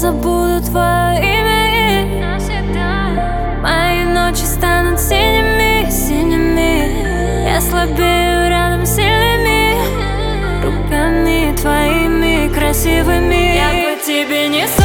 забуду твое имя навсегда. Мои ночи станут синими, синими. Я слабею рядом с сильными руками твоими красивыми. Я по тебе не